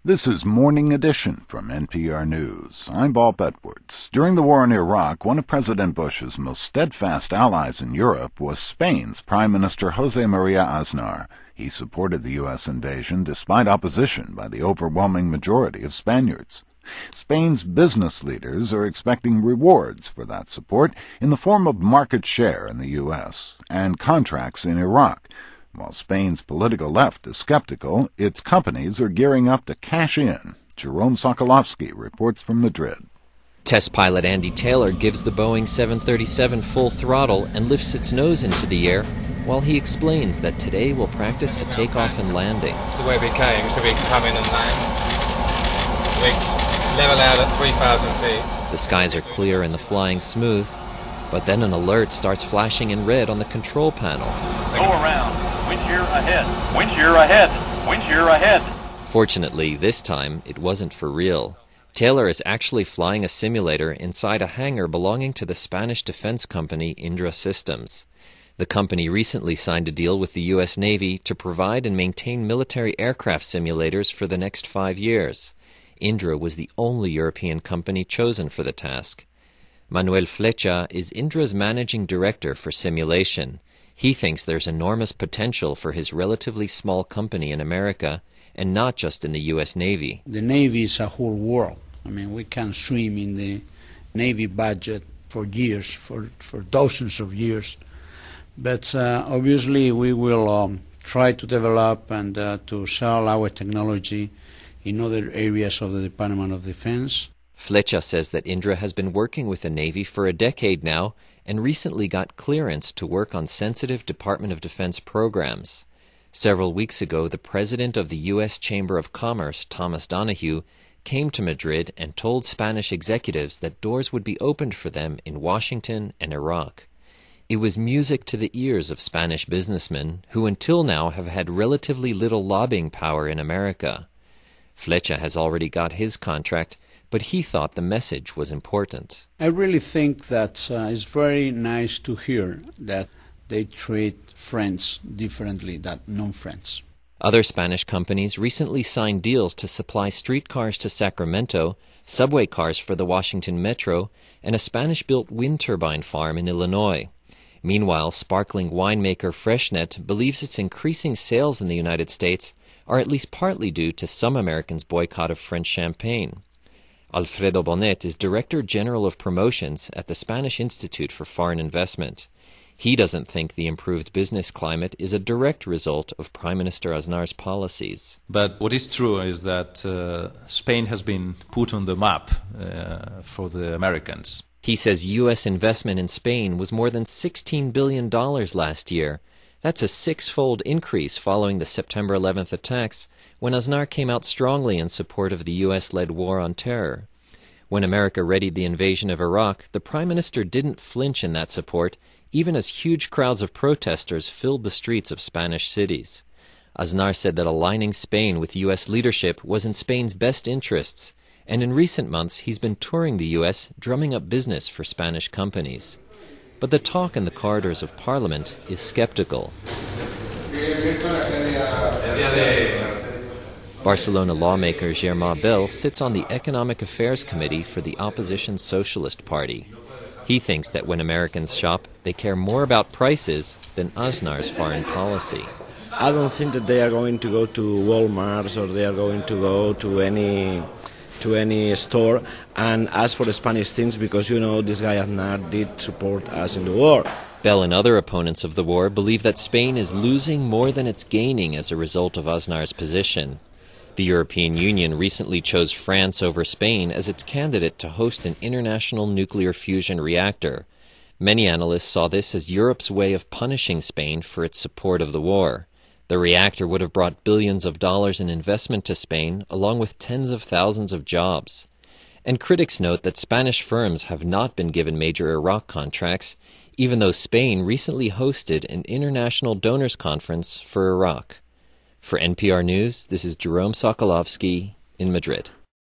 This is Morning Edition from NPR News. I'm Bob Edwards. During the war in Iraq, one of President Bush's most steadfast allies in Europe was Spain's Prime Minister José María Aznar. He supported the U.S. invasion despite opposition by the overwhelming majority of Spaniards. Spain's business leaders are expecting rewards for that support in the form of market share in the U.S. and contracts in Iraq. While Spain's political left is skeptical, its companies are gearing up to cash in. Jerome Sokolovsky reports from Madrid. Test pilot Andy Taylor gives the Boeing 737 full throttle and lifts its nose into the air while he explains that today we'll practice a takeoff and landing. It's the way we came, so we can come in and land. We level out at 3,000 feet. The skies are clear and the flying smooth, but then an alert starts flashing in red on the control panel. Go around. Wind shear ahead. Wind shear ahead. Wind shear ahead. Fortunately, this time it wasn't for real. Taylor is actually flying a simulator inside a hangar belonging to the Spanish defense company Indra Systems. The company recently signed a deal with the U.S. Navy to provide and maintain military aircraft simulators for the next 5 years. Indra was the only European company chosen for the task. Manuel Flecha is Indra's managing director for simulation. He thinks there's enormous potential for his relatively small company in America, and not just in the U.S. Navy. The Navy is a whole world. I mean, we can swim in the Navy budget for years, for dozens of years. But obviously we will try to develop and to sell our technology in other areas of the Department of Defense. Flecha says that Indra has been working with the Navy for a decade now and recently got clearance to work on sensitive Department of Defense programs. Several weeks ago, the president of the U.S. Chamber of Commerce, Thomas Donahue, came to Madrid and told Spanish executives that doors would be opened for them in Washington and Iraq. It was music to the ears of Spanish businessmen who until now have had relatively little lobbying power in America. Flecha has already got his contract, but he thought the message was important. I really think that it's very nice to hear that they treat friends differently than non-friends. Other Spanish companies recently signed deals to supply streetcars to Sacramento, subway cars for the Washington Metro, and a Spanish-built wind turbine farm in Illinois. Meanwhile, sparkling winemaker Freshnet believes its increasing sales in the United States are at least partly due to some Americans' boycott of French champagne. Alfredo Bonet is Director General of Promotions at the Spanish Institute for Foreign Investment. He doesn't think the improved business climate is a direct result of Prime Minister Aznar's policies. But what is true is that Spain has been put on the map for the Americans. He says U.S. investment in Spain was more than $16 billion last year. That's a six-fold increase following the September 11th attacks, when Aznar came out strongly in support of the U.S.-led war on terror. When America readied the invasion of Iraq, the Prime Minister didn't flinch in that support, even as huge crowds of protesters filled the streets of Spanish cities. Aznar said that aligning Spain with U.S. leadership was in Spain's best interests, and in recent months he's been touring the U.S., drumming up business for Spanish companies. But the talk in the corridors of Parliament is skeptical. Barcelona lawmaker Germà Bel sits on the Economic Affairs Committee for the opposition Socialist Party. He thinks that when Americans shop, they care more about prices than Aznar's foreign policy. I don't think that they are going to go to Walmart or they are going to go to any store and ask for the Spanish things because, you know, this guy Aznar did support us in the war. Bell and other opponents of the war believe that Spain is losing more than it's gaining as a result of Aznar's position. The European Union recently chose France over Spain as its candidate to host an international nuclear fusion reactor. Many analysts saw this as Europe's way of punishing Spain for its support of the war. The reactor would have brought billions of dollars in investment to Spain, along with tens of thousands of jobs. And critics note that Spanish firms have not been given major Iraq contracts, even though Spain recently hosted an international donors conference for Iraq. For NPR News, this is Jerome Sokolovsky in Madrid.